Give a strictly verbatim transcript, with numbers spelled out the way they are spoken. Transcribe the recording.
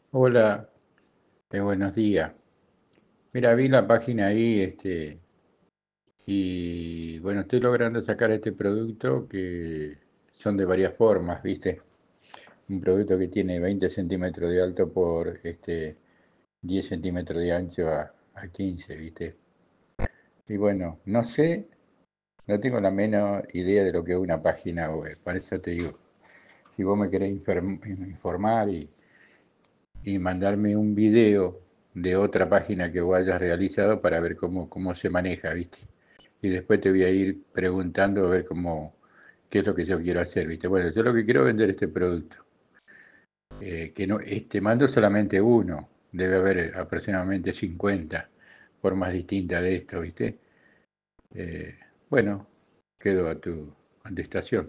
Hola, eh, buenos días. Mira, vi la página ahí, este, y bueno, estoy logrando sacar este producto que son de varias formas, ¿viste? Un producto que tiene veinte centímetros de alto por este, diez centímetros de ancho a, a quince, ¿viste? Y bueno, no sé, no tengo la menor idea de lo que es una página web. Para eso te digo, si vos me querés inform- informar y, y mandarme un video de otra página que vos hayas realizado para ver cómo, cómo se maneja, ¿viste? Y después te voy a ir preguntando a ver cómo, qué es lo que yo quiero hacer, ¿viste? Bueno, yo lo que quiero es vender este producto, eh, que no, este mando solamente uno, debe haber aproximadamente cincuenta formas distintas de esto, ¿viste? Eh, bueno, quedo a tu contestación.